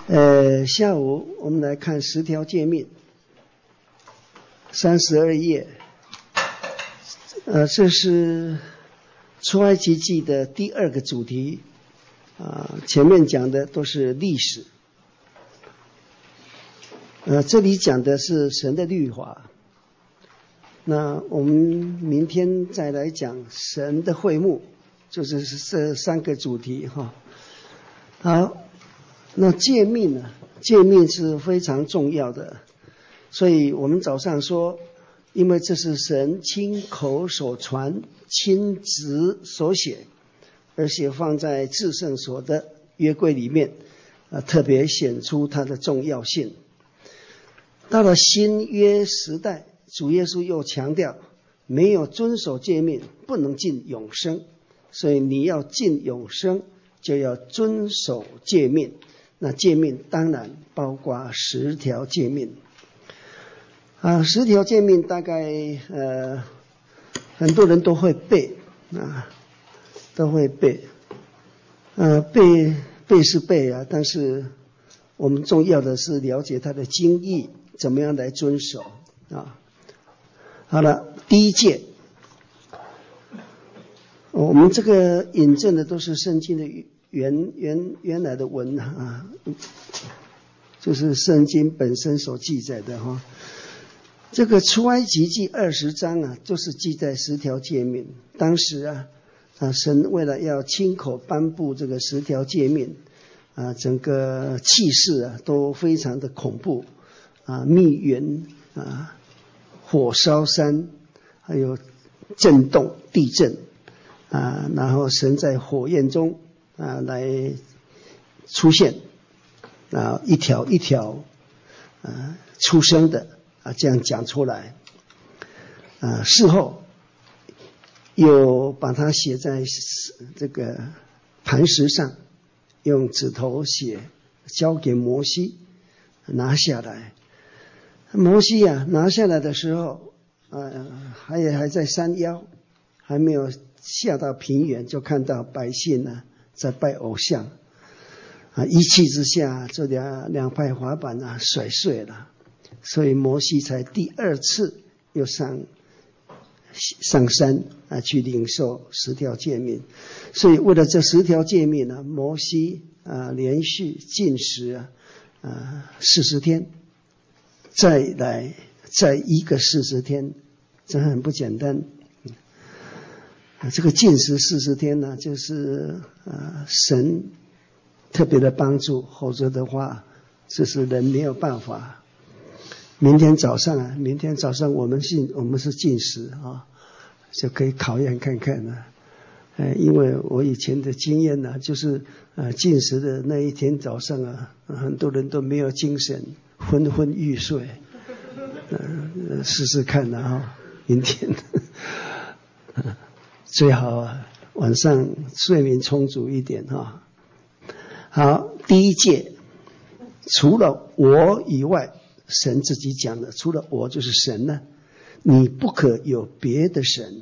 下午我们来看10条诫命，32页。这是出埃及记的第2个主题。前面讲的都是历史。这里讲的是神的律法。那我们明天再来讲神的会幕，就是这3个主题哈。好，那诫命呢？诫命是非常重要的，所以我们早上说，因为这是神亲口所传、亲自所写，而且放在至圣所的约柜里面，特别显出它的重要性。到了新约时代，主耶稣又强调，没有遵守诫命不能进永生，所以你要进永生，就要遵守诫命。那诫命当然包括10条诫命。10条诫命大概很多人都会背都会背。背是背啊，但是我们重要的是了解它的经义，怎么样来遵守啊。好了，第一诫，我们这个引证的都是圣经的原来的文啊，就是圣经本身所记载的哈。这个出埃及记20章啊，就是记载10条诫命。当时神为了要亲口颁布这个10条诫命整个气势都非常的恐怖密云火烧山，还有震动地震然后神在火焰中来出现一条一条出生的这样讲出来事后又把它写在这个磐石上，用指头写，交给摩西拿下来。摩西拿下来的时候还在山腰，还没有下到平原，就看到百姓在拜偶像一气之下这两块滑板甩碎了，所以摩西才第2次又上山去领受10条诫命。所以为了这10条诫命摩西连续禁食40天，再一个40天，这很不简单。这个禁食40天呢，就是神特别的帮助，否则的话这是人没有办法。明天早上我们是禁食就可以考验看看因为我以前的经验就是禁食的那一天早上很多人都没有精神，昏昏欲睡试试看明天最好晚上睡眠充足一点好，第一诫，除了我以外，神自己讲的，除了我就是神呢，你不可有别的神。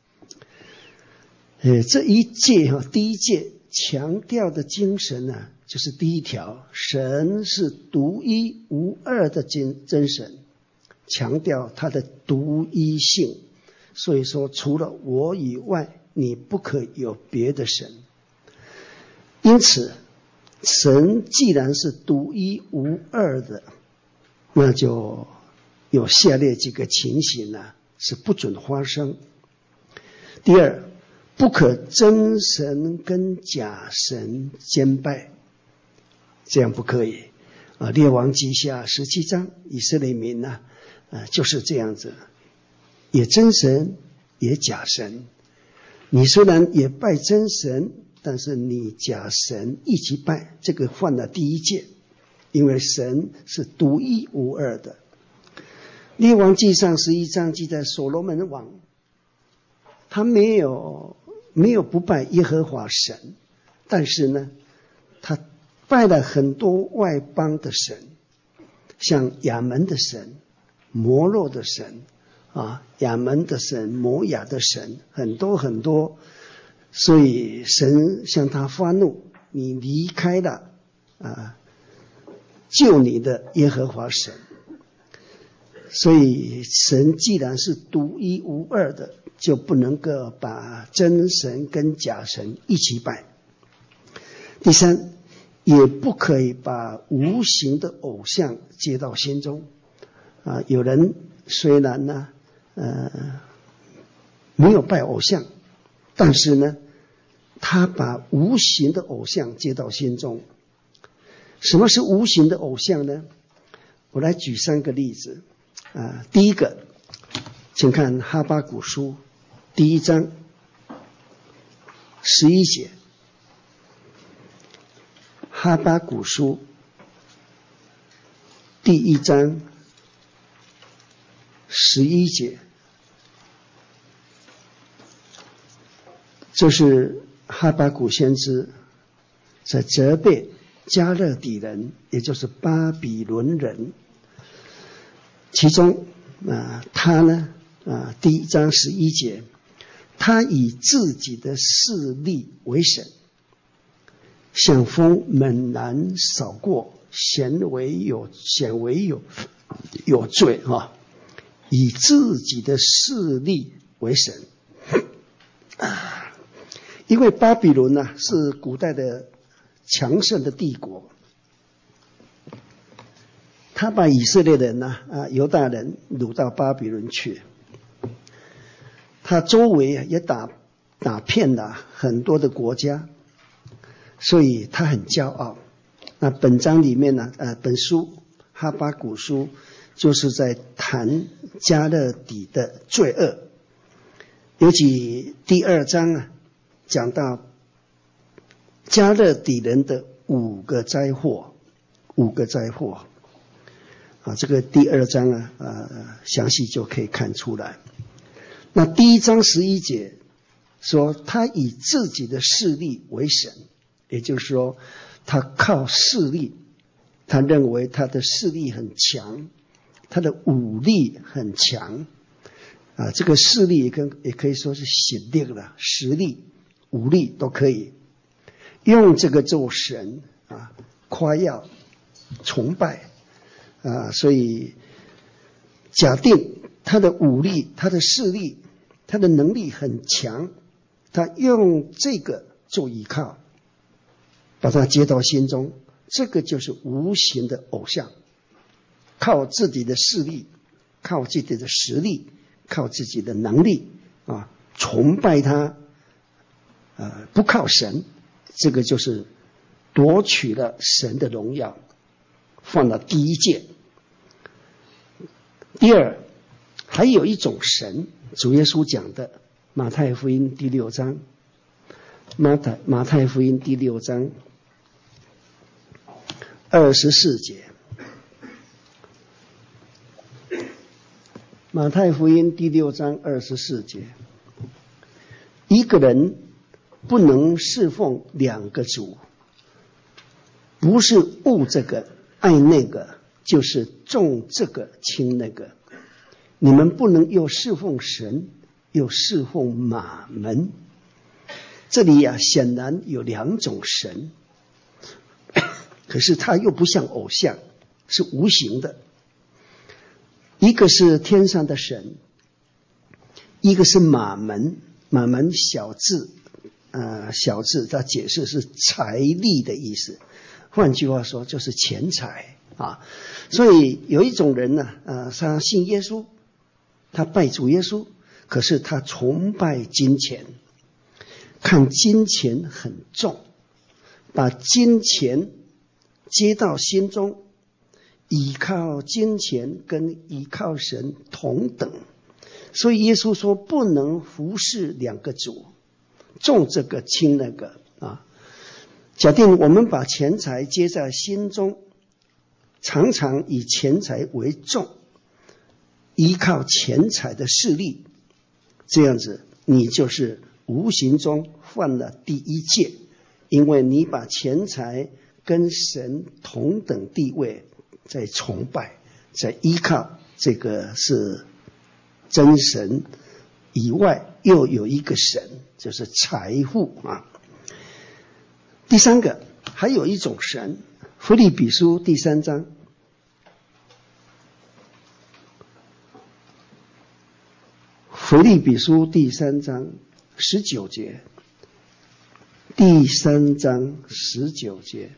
这一诫第一诫强调的精神就是第1条，神是独一无二的真神，强调他的独一性。所以说除了我以外，你不可有别的神。因此神既然是独一无二的，那就有下列几个情形是不准发生。第2，不可真神跟假神兼拜，这样不可以列王记下17章，以色列民就是这样子，也真神也假神。你虽然也拜真神，但是你假神一起拜，这个犯了第1诫，因为神是独一无二的。列王记上11章记载所罗门王，他没有不拜耶和华神，但是呢他拜了很多外邦的神，像亚门的神、摩洛的神亚门的神、摩亚的神，很多很多。所以神向他发怒，你离开了救你的耶和华神。所以神既然是独一无二的，就不能够把真神跟假神一起拜。第三，也不可以把无形的偶像接到心中。有人虽然呢没有拜偶像，但是呢他把无形的偶像接到心中。什么是无形的偶像呢？我来举3个例子。第一个，请看哈巴谷书第1章11节。哈巴谷书第1章11节，这是哈巴谷先知在责备加勒底人，也就是巴比伦人。其中他呢第1章11节，他以自己的势力为神，像风猛然扫过，显为有罪以自己的势力为神。因为巴比伦呢是古代的强盛的帝国，他把以色列人犹大人掳到巴比伦去，他周围也打遍了很多的国家，所以他很骄傲。那本章里面呢本书哈巴谷书就是在谈加勒底的罪恶，尤其第2章讲到加勒底人的5个灾祸。这个第2章详细就可以看出来。那第1章11节说他以自己的势力为神，也就是说他靠势力，他认为他的势力很强，他的武力很强这个势力也可以说是显力了，实力武力都可以用这个做神夸耀崇拜所以假定他的武力，他的势力，他的能力很强，他用这个做依靠，把它接到心中，这个就是无形的偶像。靠自己的势力，靠自己的实力，靠自己的能力崇拜他不靠神，这个就是夺取了神的荣耀，犯了第1戒。第2，还有一种神，主耶稣讲的马太福音第6章，马太福音第6章24节，马太福音第6章24节，一个人不能侍奉2个主，不是恶这个爱那个，就是重这个轻那个。你们不能又侍奉神又侍奉马门。这里显然有2种神，可是它又不像偶像，是无形的。一个是天上的神，一个是马门。马门小字它解释是财力的意思，换句话说就是钱财所以有一种人呢他信耶稣，他拜主耶稣，可是他崇拜金钱，看金钱很重，把金钱接到心中，依靠金钱跟依靠神同等。所以耶稣说不能服侍2个主，重这个轻那个假定我们把钱财接在心中，常常以钱财为重，依靠钱财的势力，这样子你就是无形中犯了第1戒，因为你把钱财跟神同等地位在崇拜，在依靠，这个是真神以外又有一个神，就是财富第3个，还有一种神腓立比书第3章，腓立比书第3章19节，第3章19节。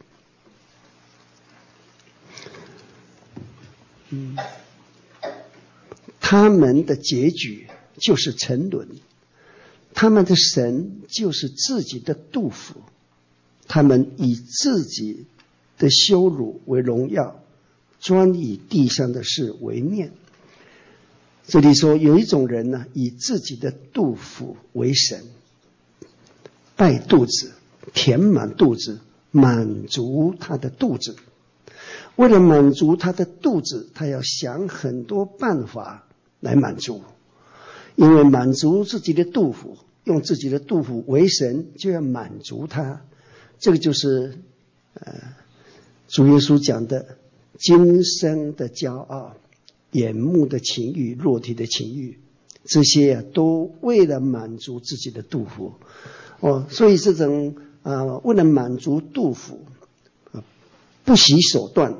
他们的结局就是沉沦，他们的神就是自己的肚腹，他们以自己的羞辱为荣耀，专以地上的事为念。这里说有一种人呢，以自己的肚腹为神，拜肚子，填满肚子，满足他的肚子。为了满足他的肚子，他要想很多办法来满足，因为满足自己的肚腹，用自己的肚腹为神，就要满足他。这个就是主耶稣讲的今生的骄傲、眼目的情欲、肉体的情欲，这些都为了满足自己的肚腹。所以这种为了满足肚腹，不惜手段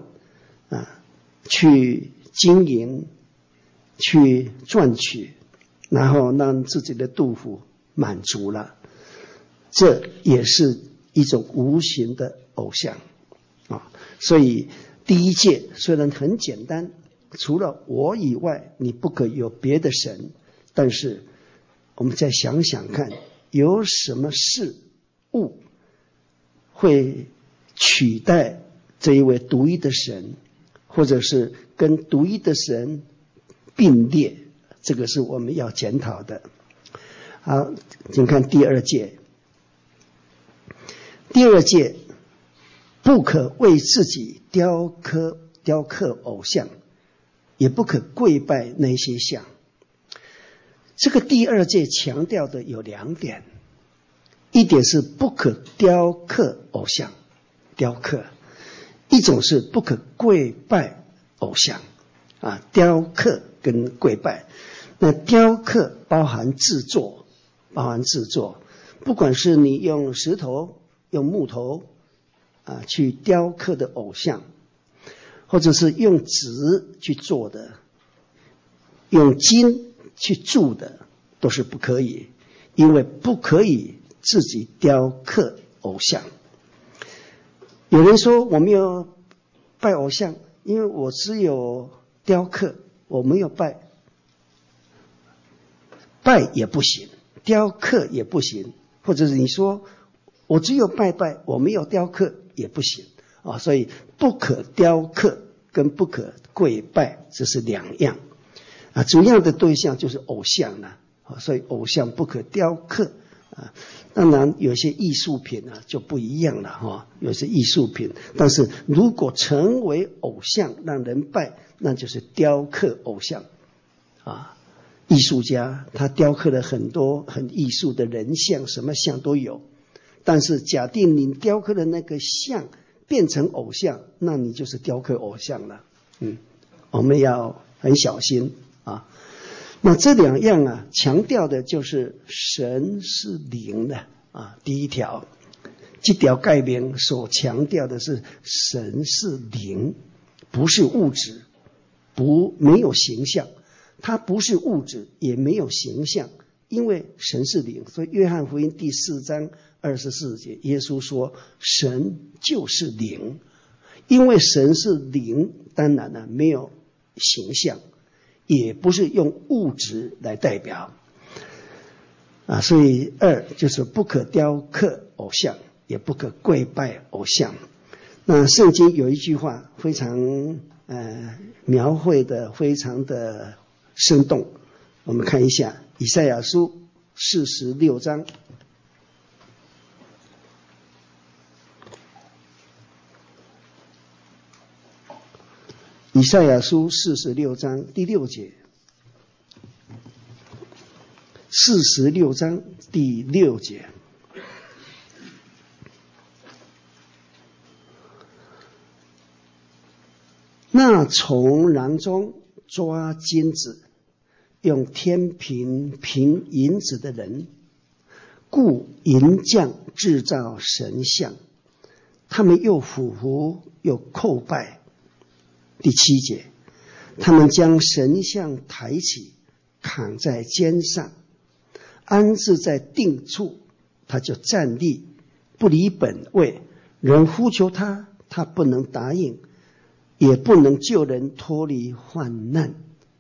去经营、去赚取，然后让自己的肚腹满足了，这也是一种无形的偶像所以第一诫虽然很简单，除了我以外你不可有别的神，但是我们再想想看，有什么事物会取代这一位独一的神，或者是跟独一的神并列，这个是我们要检讨的。好，请看第2诫。第2诫，不可为自己雕刻偶像，也不可跪拜那些像。这个第2诫强调的有2点，一点是不可雕刻偶像，雕刻；一种是不可跪拜偶像雕刻跟跪拜。那雕刻包含制作，不管是你用石头、用木头去雕刻的偶像，或者是用纸去做的，用金去铸的，都是不可以，因为不可以自己雕刻偶像。有人说我没有拜偶像，因为我只有雕刻，我没有拜。拜也不行，雕刻也不行，或者是你说我只有拜拜，我没有雕刻也不行所以不可雕刻跟不可跪拜这是2样主要的对象就是偶像了所以偶像不可雕刻当然有些艺术品就不一样了有些艺术品，但是如果成为偶像让人拜，那就是雕刻偶像艺术家他雕刻了很多很艺术的人像，什么像都有，但是假定你雕刻的那个像变成偶像，那你就是雕刻偶像了我们要很小心那这2样强调的就是神是灵的第一条，这条概念所强调的是神是灵，不是物质，没有形象，它不是物质也没有形象，因为神是灵。所以约翰福音第4章24节耶稣说神就是灵，因为神是灵，当然没有形象，也不是用物质来代表所以2就是不可雕刻偶像，也不可跪拜偶像。那圣经有一句话非常描绘的非常的生动，我们看一下以赛亚书46章。以赛亚书46章第6节，46章第6节，那从囊中抓金子，用天平平银子的人，雇银匠制造神像， 他们又匍匐又叩拜。第7节，他们将神像抬起，扛在肩上，安置在定处，他就站立，不离本位。人呼求他，他不能答应，也不能救人脱离患难。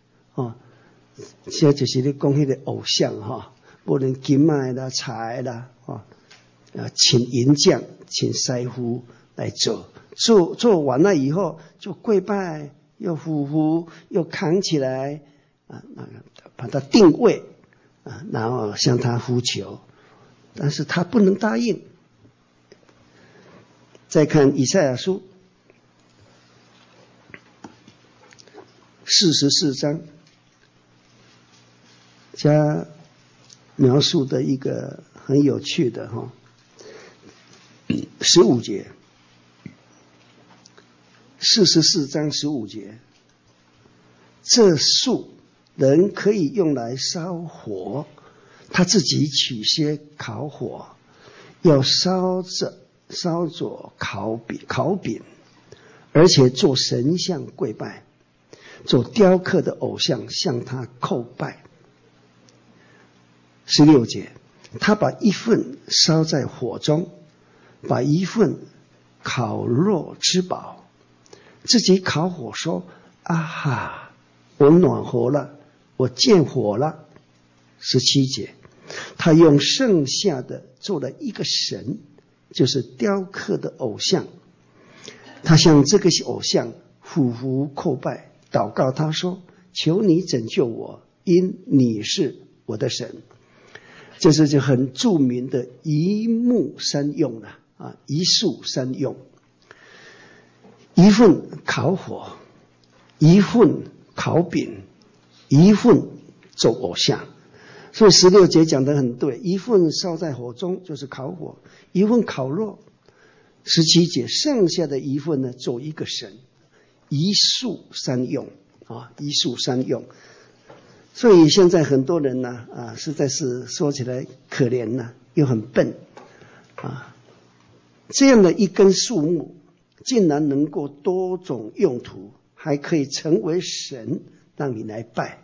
这就是你讲那个偶像不能金麦啦、财啦，请银匠、请师傅来做完了以后，就跪拜，又匍匐，又扛起来，把它定位，然后向他呼求，但是他不能答应。再看以赛亚书44章。加描述的一个很有趣的15节，44章15节，这树人可以用来烧火，他自己取些烤火，要烧着烤饼，而且做神像跪拜，做雕刻的偶像向他叩拜。16节，他把一份烧在火中，把一份烤肉吃饱，自己烤火说：啊哈，我暖和了，我见火了。17节，他用剩下的做了一个神，就是雕刻的偶像。他向这个偶像匍匐叩拜，祷告他说：求你拯救我，因你是我的神。这是就很著名的一木三用了一树三用，一份烤火，一份烤饼，一份做偶像。所以16节讲得很对，一份烧在火中就是烤火，一份烤肉。17节剩下的一份呢，做一个神，一树三用一树三用。所以现在很多人呢实在是说起来可怜呢，又很笨这样的一根树木竟然能够多种用途，还可以成为神让你来拜。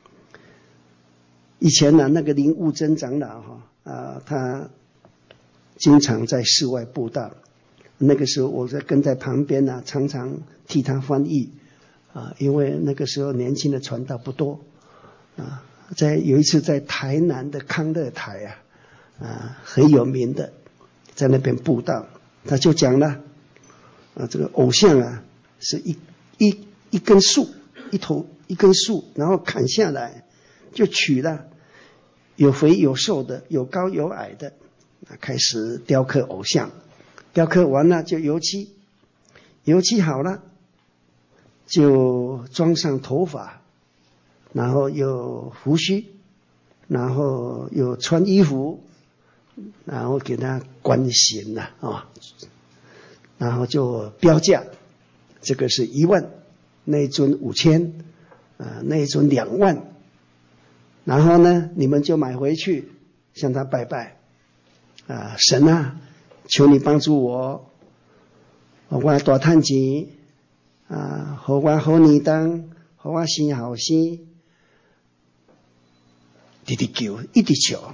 以前呢，那个林悟真长老他经常在室外布道，那个时候我跟在旁边常常替他翻译因为那个时候年轻的传道不多有一次在台南的康乐台很有名的，在那边布道，他就讲了这个偶像是一根树，一根树，然后砍下来就取了有肥有瘦的，有高有矮的，开始雕刻偶像，雕刻完了就油漆好了就装上头发，然后有胡须，然后有穿衣服，然后给他冠刑然后就标价，这个是1万，那一尊5000那一尊2万，然后呢你们就买回去向他拜拜神求你帮助我大赚钱给我好年当，给我生好生，一直求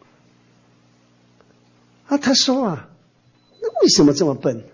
他说那为什么这么笨？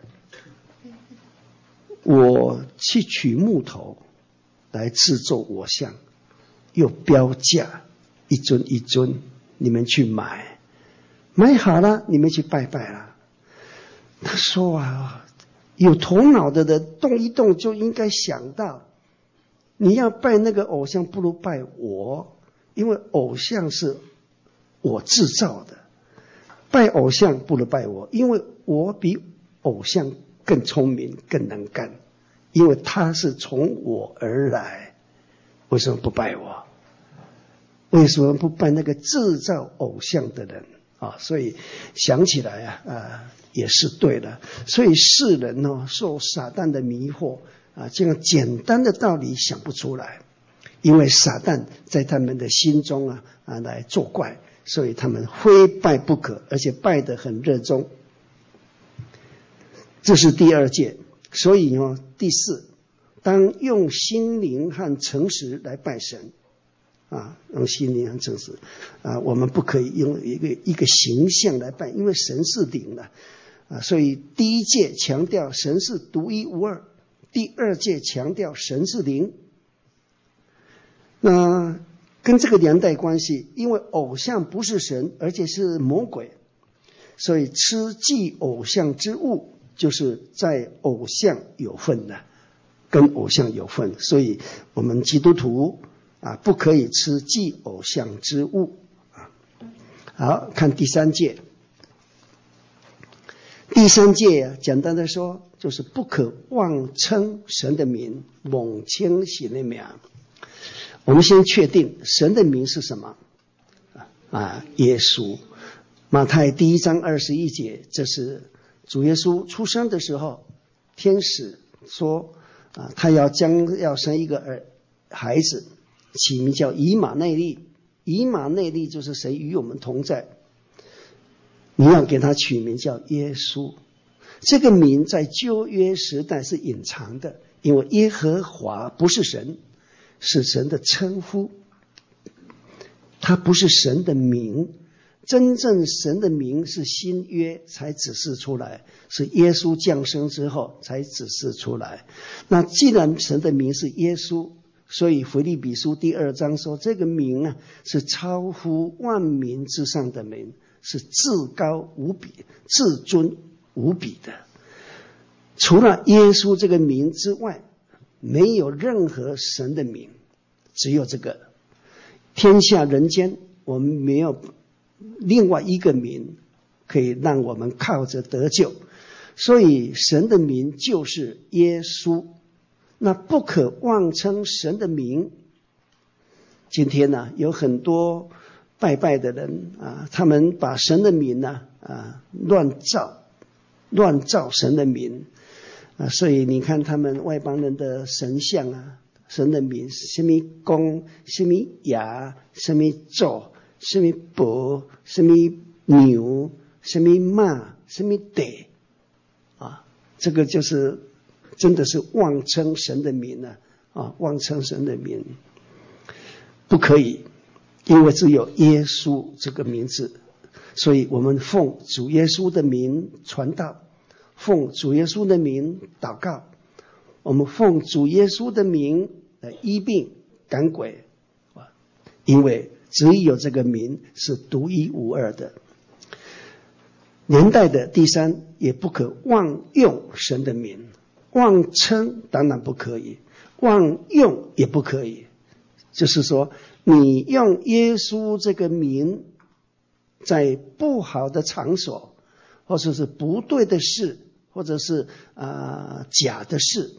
我去取木头来制作偶像，又标价一尊一尊，你们去买好了，你们去拜拜了。他说有头脑的人动一动就应该想到，你要拜那个偶像不如拜我，因为偶像是我制造的，拜偶像不如拜我，因为我比偶像更聪明更能干，因为他是从我而来，为什么不拜我？为什么不拜那个制造偶像的人所以想起来也是对的。所以世人受撒旦的迷惑这样简单的道理想不出来，因为撒旦在他们的心中来作怪，所以他们非拜不可，而且拜得很热衷。 这是第二戒。所以第四，当用心灵和诚实来拜神用心灵和诚实我们不可以用一个形象来拜，因为神是灵的所以第一戒强调神是独一无二，第二戒强调神是灵。那跟这个连带关系，因为偶像不是神，而且是魔鬼，所以吃祭偶像之物就是在偶像有份的，跟偶像有份，所以我们基督徒不可以吃祭偶像之物好，看第三戒。第三戒简单的说就是不可妄称神的名，妄称神的名。我们先确定神的名是什么耶稣。马太第1章21节，这是主耶稣出生的时候，天使说他要生一个孩子，起名叫以马内利。以马内利就是神与我们同在，你要给他取名叫耶稣。这个名在旧约时代是隐藏的，因为耶和华不是神，是神的称呼，他不是神的名。真正神的名是新约才指示出来，是耶稣降生之后才指示出来。那既然神的名是耶稣，所以腓立比书第2章说这个名是超乎万民之上的名，是至高无比、至尊无比的。除了耶稣这个名之外，没有任何神的名，只有这个。天下人间我们没有另外一个名可以让我们靠着得救，所以神的名就是耶稣。那不可妄称神的名。今天有很多拜拜的人他们把神的名乱造神的名所以你看他们外邦人的神像神的名什么公、什么牙、什么咒、什么伯、什么牛、什么马、什么得这个就是真的是妄称神的名妄称神的名不可以，因为只有耶稣这个名字，所以我们奉主耶稣的名传道，奉主耶稣的名祷告，我们奉主耶稣的名医病赶鬼因为只有这个名是独一无二的。连带的第三，也不可妄用神的名。妄称当然不可以，妄用也不可以。就是说你用耶稣这个名在不好的场所，或者是不对的事，或者是假的事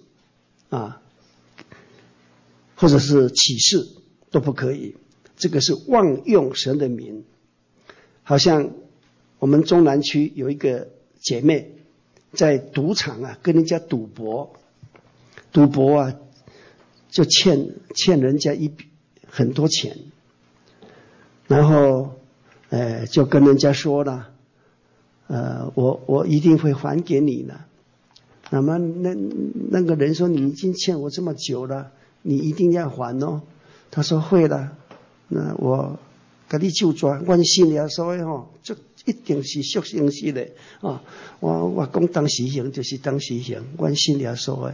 或者是启示都不可以。这个是妄用神的名。好像我们中南区有一个姐妹在赌场跟人家赌博就欠人家很多钱，然后就跟人家说了我一定会还给你的。那么那个人说你已经欠我这么久了，你一定要还哦。他说会了，那我给你就抓，我信了所以这一定是属刑事的我讲当时刑就是当时刑，我信了所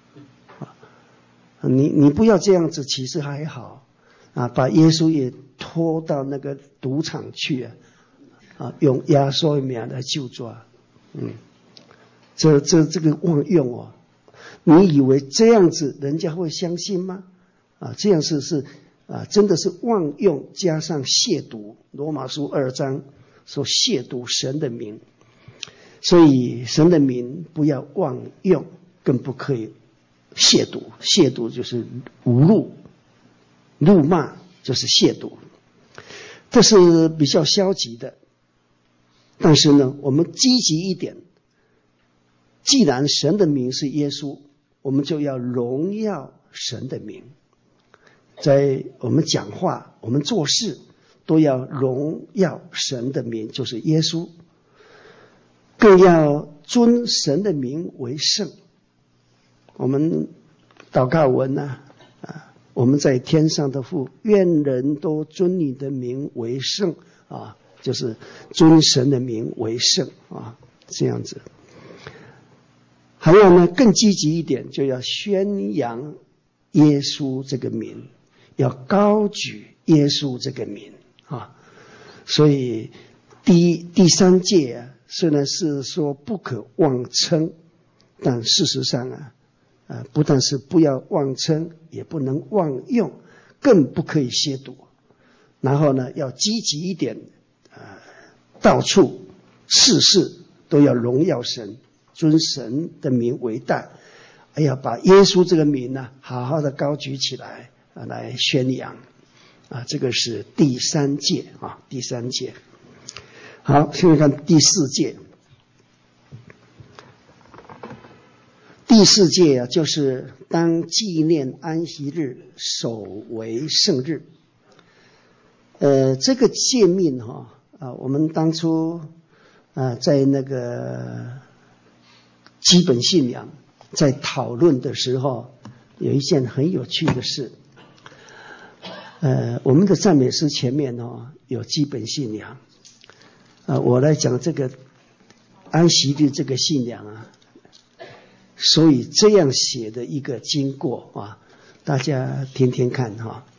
以你不要这样子，其实还好把耶稣也拖到那个赌场去用耶稣的名来救抓这个妄用你以为这样子人家会相信吗？这样是真的是妄用加上亵渎。罗马书2章说亵渎神的名，所以神的名不要妄用，更不可以亵渎。亵渎就是侮辱，辱骂就是亵渎，这是比较消极的。但是呢，我们积极一点，既然神的名是耶稣，我们就要荣耀神的名。在我们讲话，我们做事都要荣耀神的名，就是耶稣。更要尊神的名为圣。我们祷告文我们在天上的父，愿人都尊你的名为圣就是尊神的名为圣这样子。还有呢，更积极一点，就要宣扬耶稣这个名，要高举耶稣这个名所以第三诫虽然是说不可妄称，但事实上不但是不要妄称，也不能妄用，更不可以亵渎。然后呢，要积极一点，到处事事都要荣耀神，尊神的名为大。把耶稣这个名好好的高举起来来宣扬这个是第三诫第三诫。好，现在看第四诫。第四诫就是当纪念安息日，守为圣日。这个诫命我们当初在那个基本信仰在讨论的时候，有一件很有趣的事。我们的赞美诗前面有基本信仰我来讲这个安息日这个信仰所以这样写的一个经过大家听听看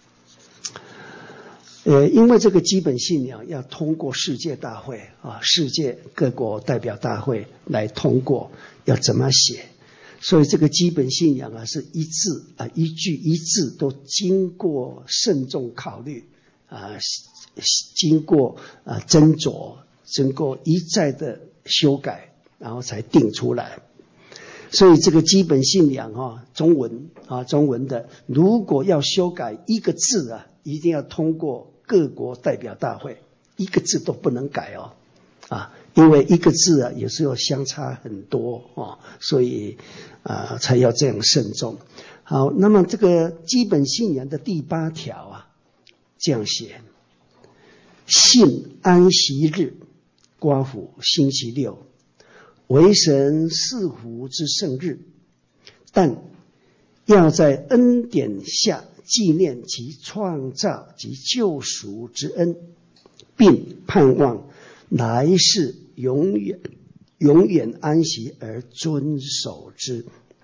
因为这个基本信仰要通过世界大会世界各国代表大会来通过，要怎么写？所以这个基本信仰是一字一句一字都经过慎重考虑经过斟酌，经过一再的修改，然后才定出来。所以这个基本信仰中文的如果要修改一个字一定要通过各国代表大会，一个字都不能改因为一个字有时候相差很多所以才要这样慎重。好，那么这个基本信仰的第8条这样写：信安息日，括弧星期六，为神赐福之圣日，但要在恩典下纪念其创造及救赎之恩，并盼望来世永远安息而遵守之。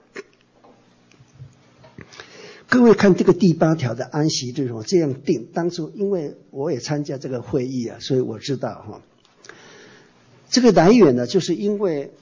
各位看这个第8条的安息日这样定，当初因为我也参加这个会议所以我知道这个来源呢，就是因为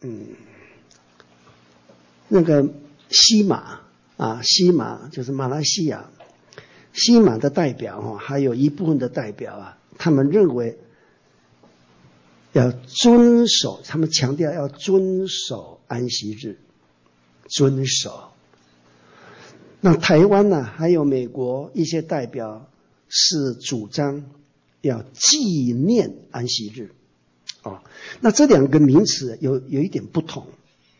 那个西马就是马来西亚，西马的代表还有一部分的代表他们认为要遵守，他们强调要遵守安息日，遵守。那台湾呢，还有美国一些代表是主张要纪念安息日那这两个名词有一点不同。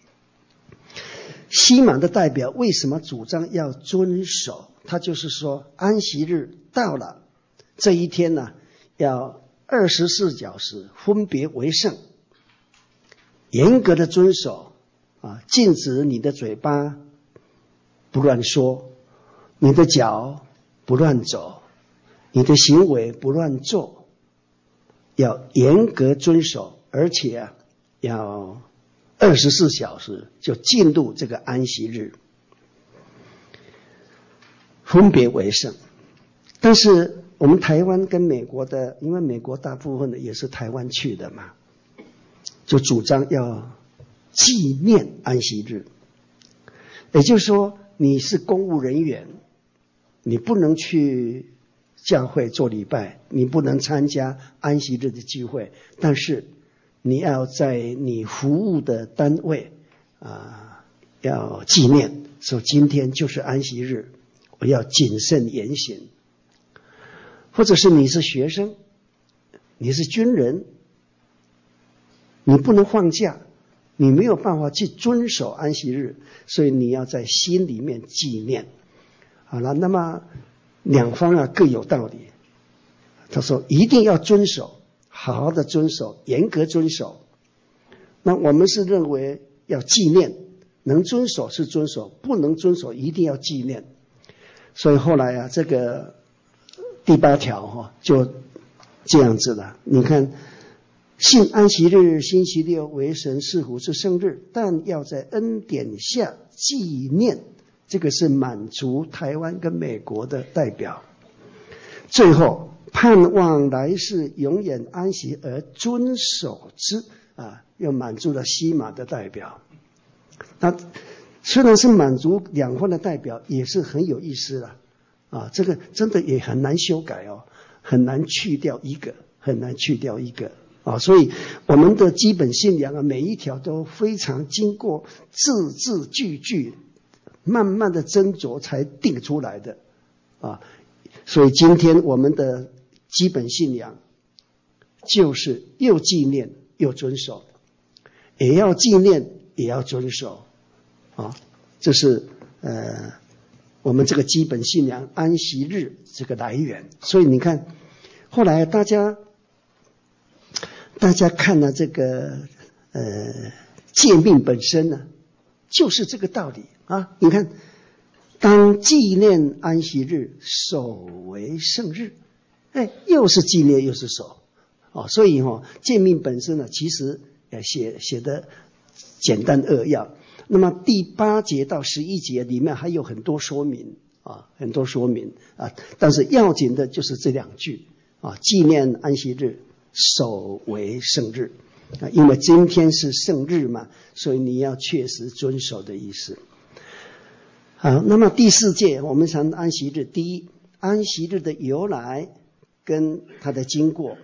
西马的代表为什么主张要遵守？他就是说安息日到了，这一天呢要24小时分别为圣，严格的遵守禁止你的嘴巴不乱说，你的脚不乱走，你的行为不乱做，要严格遵守，而且要24小时就进入这个安息日，分别为圣。但是我们台湾跟美国的，因为美国大部分的也是台湾去的嘛，就主张要纪念安息日。也就是说你是公务人员，你不能去教会做礼拜，你不能参加安息日的聚会，但是你要在你服务的单位要纪念，说今天就是安息日，我要谨慎言行。或者是你是学生，你是军人，你不能放假，你没有办法去遵守安息日，所以你要在心里面纪念。好了，那么两方各有道理。他说一定要遵守，好好的遵守，严格遵守。 那我们是认为要纪念，能遵守是遵守，不能遵守一定要纪念。所以后来啊，这个第8条就这样子了。你看，信安息日星期六为神赐福之圣日，但要在恩典下纪念，这个是满足台湾跟美国的代表。最后盼望来世永远安息而遵守之又满足了西马的代表。那虽然是满足两方的代表，也是很有意思了这个真的也很难修改很难去掉一个，很难去掉一个所以我们的基本信仰每一条都非常经过字字句句慢慢的斟酌才定出来的所以今天我们的基本信仰就是又纪念又遵守，也要纪念也要遵守这是我们这个基本信仰安息日这个来源。所以你看后来大家看了这个诫命本身呢就是这个道理你看当纪念安息日，守为圣日又是纪念又是守所以诫命本身呢其实写的简单扼要。那么第8节到11节里面还有很多说明很多说明但是要紧的就是这2句纪念安息日，守为圣日因为今天是圣日嘛，所以你要确实遵守的意思。好，那么第4节我们谈安息日。第一，安息日的由来跟它的经过。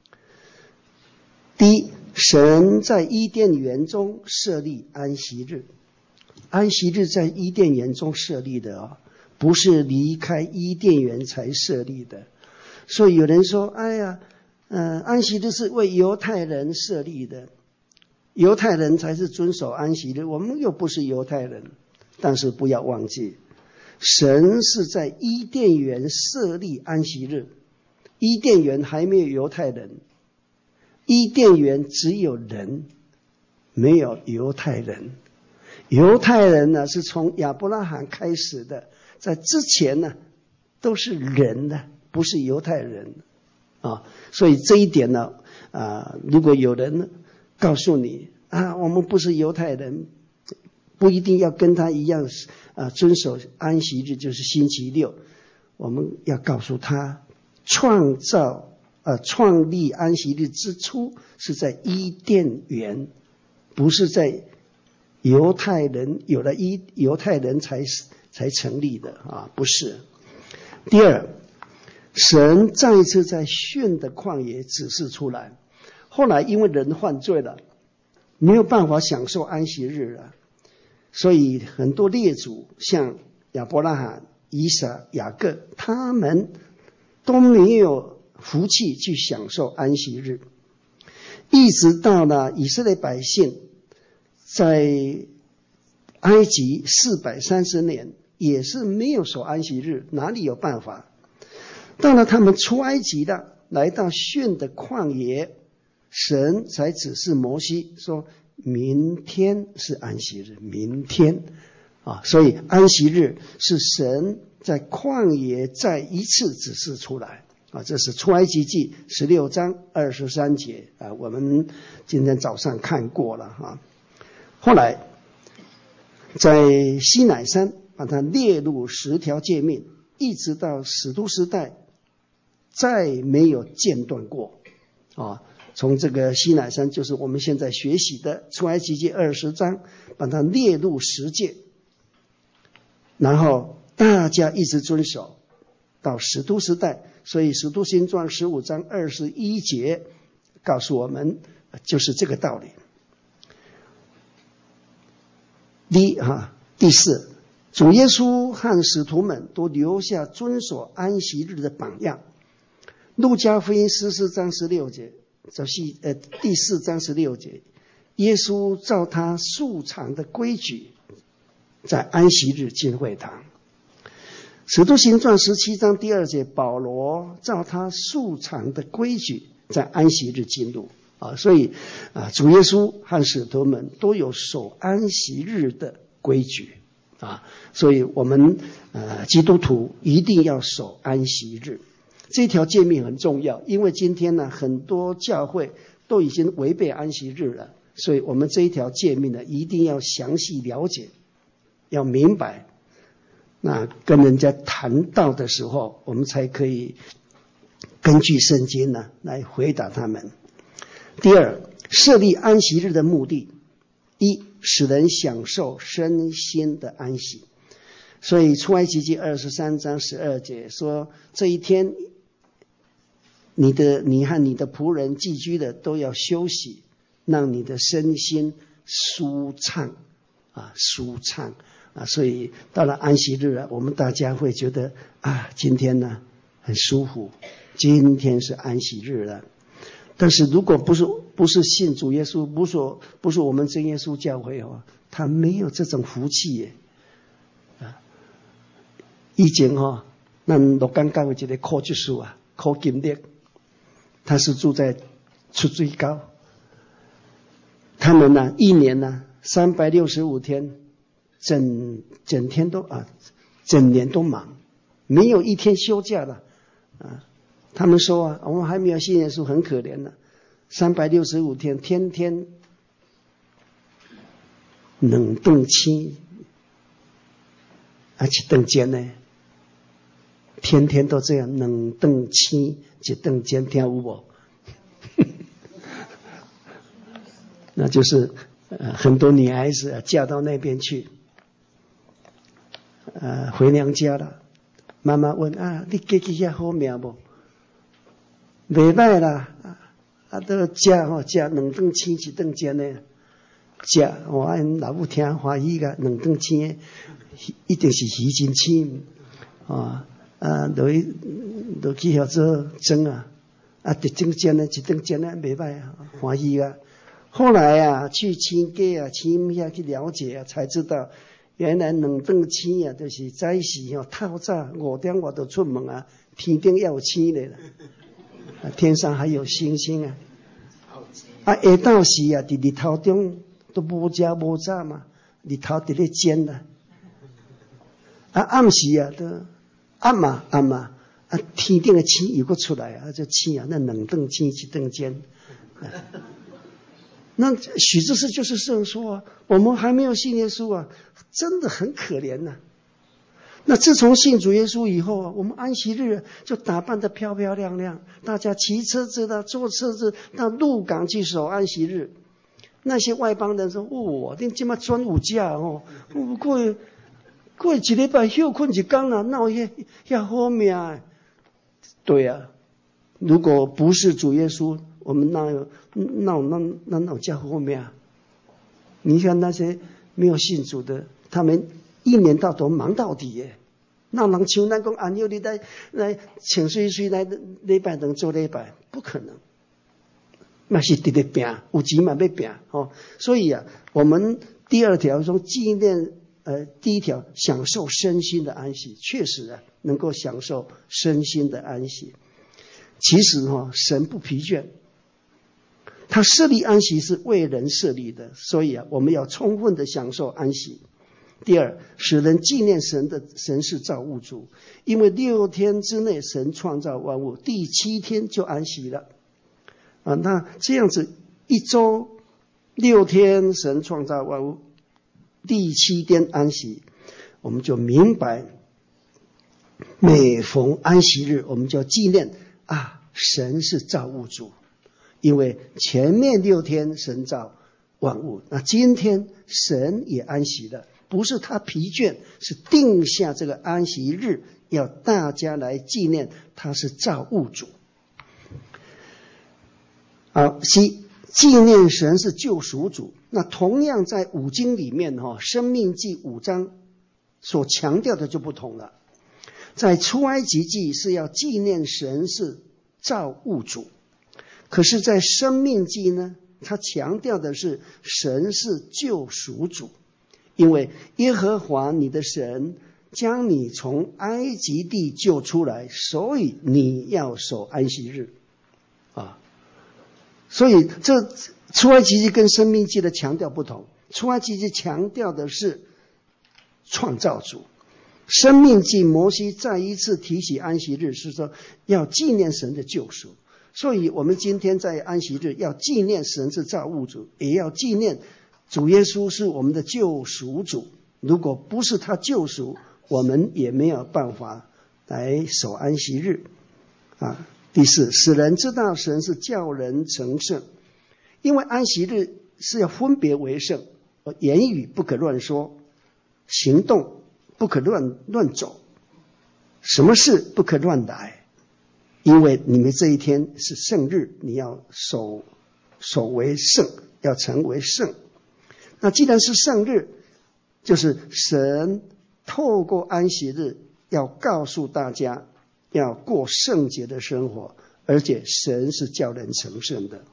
第一，神在伊甸园中设立安息日。安息日在伊甸园中设立的不是离开伊甸园才设立的。所以有人说安息日是为犹太人设立的，犹太人才是遵守安息日，我们又不是犹太人。但是不要忘记，神是在伊甸园设立安息日，伊甸园还没有犹太人，伊甸园只有人，没有犹太人。犹太人呢是从亚伯拉罕开始的，在之前呢都是人的，不是犹太人所以这一点呢如果有人告诉你我们不是犹太人，不一定要跟他一样遵守安息日，就是星期六。我们要告诉他，创立安息日之初是在伊甸园，不是在犹太人有了犹太人才成立的不是。第二，神再一次在训的旷野指示出来，后来因为人犯罪了，没有办法享受安息日了，所以很多列祖像亚伯拉罕、以撒、雅各，他们都没有福气去享受安息日，一直到了以色列百姓在埃及430年也是没有守安息日，哪里有办法？到了他们出埃及的，来到训的旷野，神才指示摩西说明天是安息日，明天所以安息日是神在旷野再一次指示出来这是出埃及记16章23节我们今天早上看过了后来在西乃山把它列入10条诫命，一直到使徒时代再没有间断过从这个西乃山，就是我们现在学习的出埃及记20章，把它列入10诫，然后大家一直遵守到使徒时代。所以使徒行传15章21节告诉我们就是这个道理。第四，主耶稣和使徒们都留下遵守安息日的榜样。路加福音14章16节，第4章16节，耶稣照他素常的规矩，在安息日进会堂。使徒行传17章第2节，保罗照他素常的规矩，在安息日进入。 所以主耶稣和使徒们都有守安息日的规矩所以我们基督徒一定要守安息日。这条诫命很重要，因为今天呢很多教会都已经违背安息日了，所以我们这一条诫命呢一定要详细了解，要明白。那跟人家谈道的时候，我们才可以根据圣经呢来回答他们。第二，设立安息日的目的，一，使人享受身心的安息。所以出埃及记23章12节说，这一天你和你的仆人寄居的都要休息，让你的身心舒畅所以到了安息日我们大家会觉得今天呢很舒服，今天是安息日了。但是如果不是信主耶稣，不是我们真耶稣教会他没有这种福气耶。以前咱鹿港教会一个柯执事柯金烈，他是住在出水沟，他们呢一年呢365天，整天都整年都忙，没有一天休假的他们说我们还没有信耶稣很可怜的，365天天天两顿青一顿煎呢，天天都这样两顿青一顿煎，听有无？那就是很多女孩子嫁到那边去回娘家了，妈妈问你嫁去遐好命不？袂歹啦，都食两顿青一顿煎呢，食因老母听欢喜个两顿青的，一定是鱼真青就去遐做蒸一顿煎呢，一顿煎呢袂歹欢喜个。后来去亲家亲遐去了解才知道原来两顿青就是早时透早5点我就出门天顶要有青的啦。天上还有星星下昼时伫日头中都无食无早嘛，日头伫咧煎啦。暗时都暗嘛天顶的星又搁出来这星那两顿星一顿煎。那许执事就是这样说我们还没有信耶稣真的很可怜呐。那自从信主耶稣以后我们安息日就打扮得漂漂亮亮，大家骑车子的坐车子到鹿港去守安息日。那些外邦人说你这么专有假过一礼拜休困一天哪那好命对如果不是主耶稣，我们哪有这好命？你看那些没有信主的，他们一年到头忙到底耶。那人像咱讲安休你来请水来礼拜能做礼拜，不可能。那是直直拼，有钱嘛要拼所以我们第二条说纪念第一条享受身心的安息，确实能够享受身心的安息。其实神不疲倦，他设立安息是为人设立的，所以我们要充分的享受安息。第二，使人纪念神是造物主，因为6天之内神创造万物，第7天就安息了那这样子一周6天神创造万物，第7天安息，我们就明白每逢安息日我们就纪念神是造物主，因为前面6天神造万物，那今天神也安息了，不是他疲倦，是定下这个安息日要大家来纪念他是造物主。纪念神是救赎主。那同样在五经里面申命记5章所强调的就不同了。在出埃及记是要纪念神是造物主，可是在申命记呢，他强调的是神是救赎主，因为耶和华你的神将你从埃及地救出来，所以你要守安息日所以这出埃及记跟申命记的强调不同，出埃及记强调的是创造主，申命记摩西再一次提起安息日，是说要纪念神的救赎。所以我们今天在安息日要纪念神是造物主，也要纪念主耶稣是我们的救赎主。如果不是他救赎，我们也没有办法来守安息日第四，使人知道神是叫人成圣，因为安息日是要分别为圣，言语不可乱说，行动不可乱走，什么事不可乱来，因为你们这一天是圣日，你要守为圣，要成为圣。那既然是圣日，就是神透过安息日要告诉大家要过圣洁的生活，而且神是叫人成圣的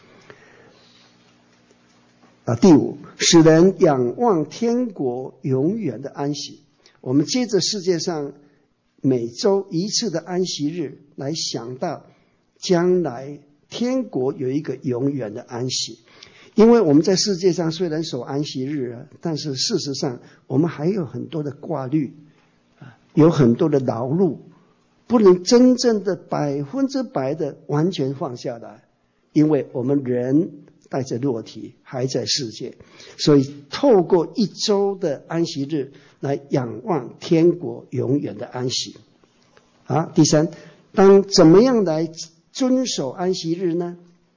第五，使人仰望天国永远的安息。我们接着世界上每周一次的安息日来想到将来天国有一个永远的安息。因为我们在世界上虽然守安息日但是事实上我们还有很多的挂虑，有很多的劳碌，不能真正的100%的完全放下来，因为我们人带着肉体还在世界，所以透过一周的安息日来仰望天国永远的安息。第三，怎么样来遵守安息日呢？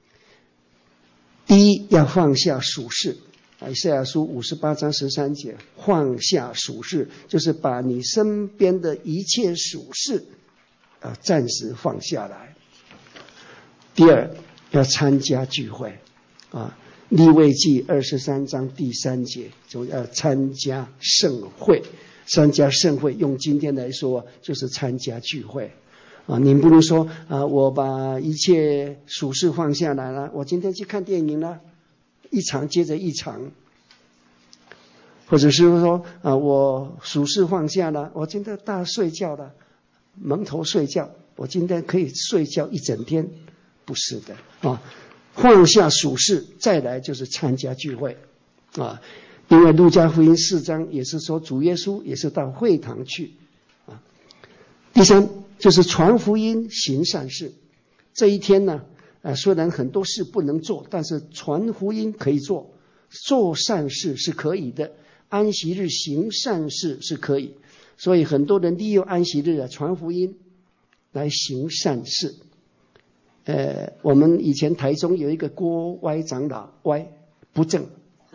第一，要放下属世。以赛亚书58章13节，放下属世，就是把你身边的一切属世暂时放下来。第二，要参加聚会利未记23章第3节，就要参加盛会。参加盛会用今天来说就是参加聚会你不能说我把一切属事放下来了，我今天去看电影了，一场接着一场，或者是说我属事放下了，我今天大睡觉了，蒙头睡觉，我今天可以睡觉一整天，不是的放下属事，再来就是参加聚会因为路加福音4章也是说主耶稣也是到会堂去第三，就是传福音行善事。这一天呢虽然很多事不能做，但是传福音可以做，做善事是可以的，安息日行善事是可以，所以很多人利用安息日传福音来行善事。我们以前台中有一个郭歪长老，歪不正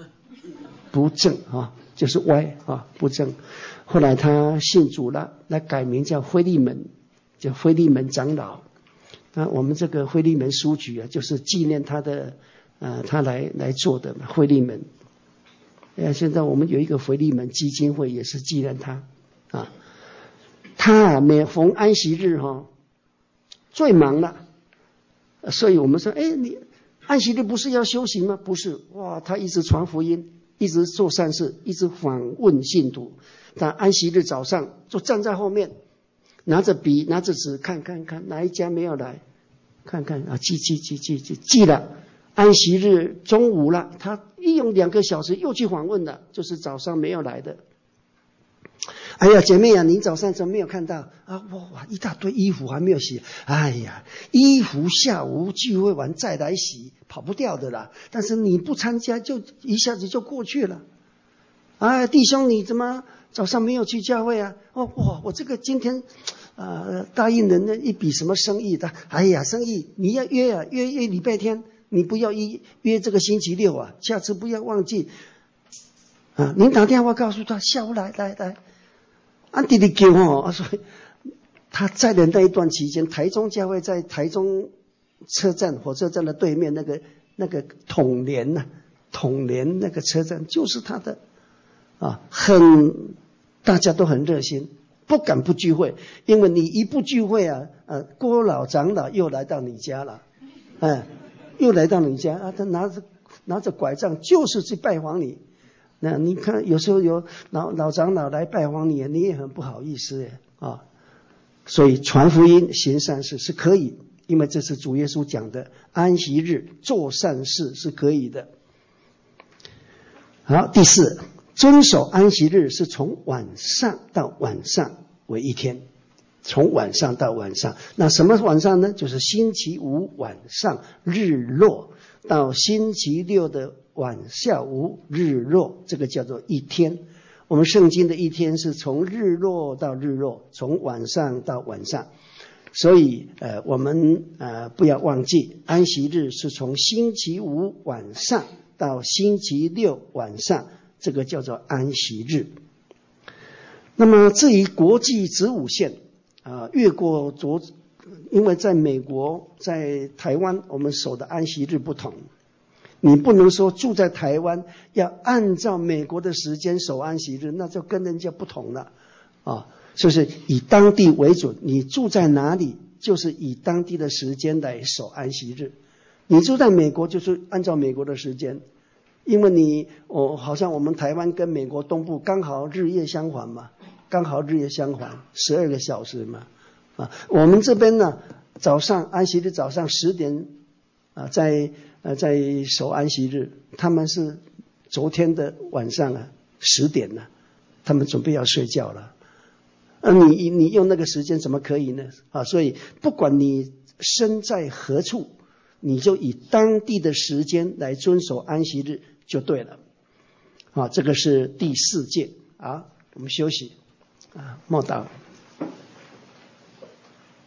就是歪不正，后来他信主了，来改名叫辉利门，叫辉利门长老。那我们这个辉利门书局就是纪念他的他来做的辉利门。现在我们有一个辉利门基金会，也是纪念他他每逢安息日最忙了，所以我们说你安息日不是要修行吗？不是，他一直传福音，一直做善事，一直访问信徒。他安息日早上就站在后面，拿着笔拿着纸看哪一家没有来，看记了。安息日中午了，他一用2个小时又去访问了，就是早上没有来的。哎呀，姐妹你早上怎么没有看到一大堆衣服还没有洗，哎呀，衣服下午聚会完再来洗，跑不掉的啦。但是你不参加，就一下子就过去了。弟兄，你怎么早上没有去教会啊？我这个今天答应人的一笔什么生意的，哎呀，生意你要约礼拜天，你不要约这个星期六下次不要忘记您打电话告诉他下午来弟弟给所以他在的那一段期间，台中教会在台中火车站的对面那个统联那个车站就是他的大家都很热心，不敢不聚会，因为你一不聚会郭老长老又来到你家了，又来到你家他拿着拐杖就是去拜访你。那你看有时候有老长老来拜访你也很不好意思所以传福音行善事是可以， 因为这是主耶稣讲的，安息日做善事是可以的。好，第四，遵守安息日是从晚上到晚上为一天，从晚上到晚上。那什么晚上呢？就是星期五晚上日落到星期六的晚下午日落，这个叫做一天。我们圣经的一天是从日落到日落，从晚上到晚上。所以我们不要忘记，安息日是从星期五晚上到星期六晚上，这个叫做安息日。那么至于国际子午线越过因为在美国在台湾我们守的安息日不同，你不能说住在台湾要按照美国的时间守安息日，那就跟人家不同了就是以当地为准，你住在哪里就是以当地的时间来守安息日。你住在美国就是按照美国的时间，因为好像我们台湾跟美国东部刚好日夜相反嘛，刚好日夜相反12个小时嘛我们这边呢早上安息日早上10点在守安息日，他们是昨天的晚上10点了，他们准备要睡觉了。你用那个时间怎么可以呢？所以不管你身在何处，你就以当地的时间来遵守安息日就对了。这个是第4诫我们休息默祷。